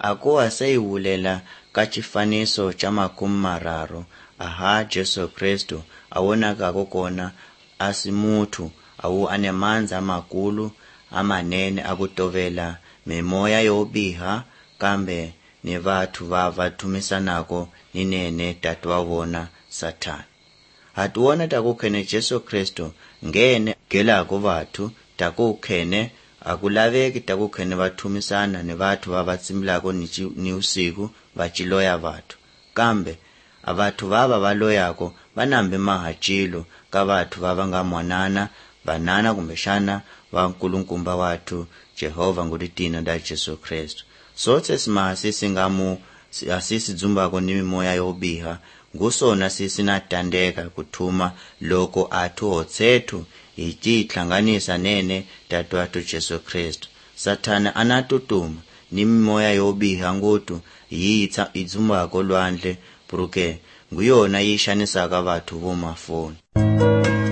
akuwa seyiwulela ka xifaniso xa 30 aha Jesu Kristu awonakako kona asimuthu awu anemandla amakulu amanene akutovela mimoya yo biha kambe ni vathu va thumisanako ninene tatu wa vona Sathana. Hatuona takukhene Jesu Kristu ngene gelako vathu takukhene akulaveki takukhene vathumisana ni vathu vatsimbilako ni usiku vachiloya vathu kambe avathu valoyako vanambe mahachilo ka vathu nga mwanana vanana kumbexana va nkulukumba wathu Jehova ngulitina da Jesu Kristu. Sotse simahasi singamu asisi dzumbako ni mimoya yo biha ngusona sisi natandeka kuthuma loko athu otsethu ichihlanganisa nene tatu wathu Jesu Kristu. Sathana anatutuma ni mimoya yo biha ngutu yitsa idzumbako lwandle puruke nguyona yishanisaka vathu vomafoni.